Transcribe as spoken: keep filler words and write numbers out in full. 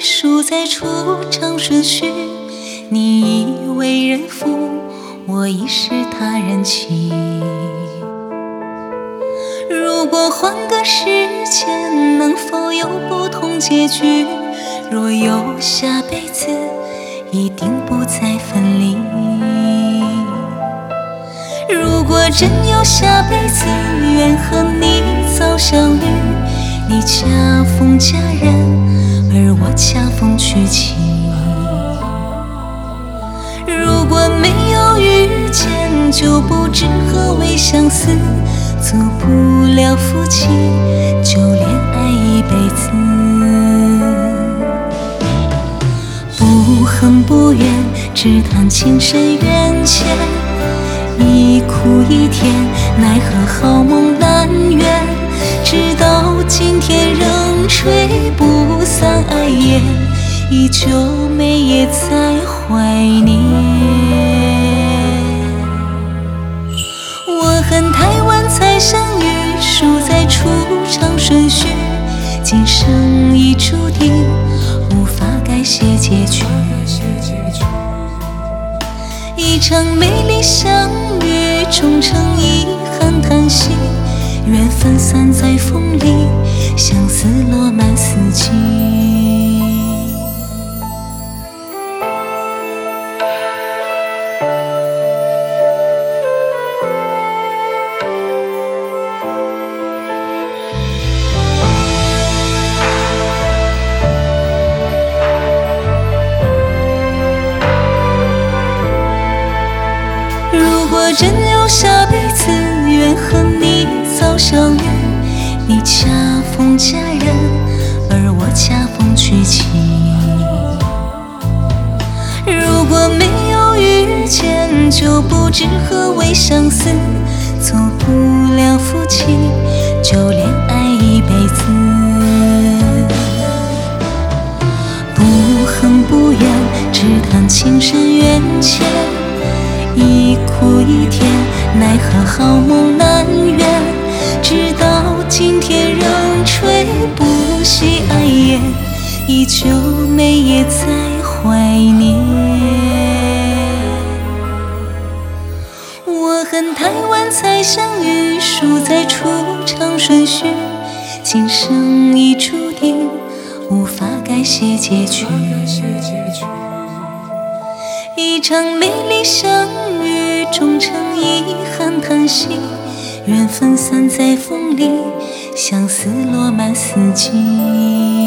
数在出场顺序，你已为人父，我已是他人妻。如果换个时间，能否有不同结局？若有下辈子，一定不再分离。如果真有下辈子，愿和你早相遇。你恰逢佳人，而我恰逢娶妻。如果没有遇见，就不知何为相思。做不了夫妻，就恋爱一辈子。不恨不怨，只谈情深缘浅。一哭一甜，奈何好梦难圆。直到今天仍吹不散爱焰，依旧每夜在怀念。我恨太晚才相遇，输在出场顺序。今生已注定，无法改写结局。一场美丽相遇，终成遗憾叹息。缘分散在风里，相思落满四季。如果真有下辈子，愿和你早相遇。你恰逢佳人，而我恰逢娶妻。如果没有遇见，就不知何为相思。做不了夫妻，就恋爱一辈子。不恨不怨，只谈情深缘浅。一哭一甜，奈何好梦难圆。直到今天仍吹不熄爱焰，依旧每夜在怀念。我恨太晚才相遇，输在出场顺序。今生已注定，无法改写结局。一场美丽相遇，终成遗憾叹息。缘分散在风里，相思落满四季。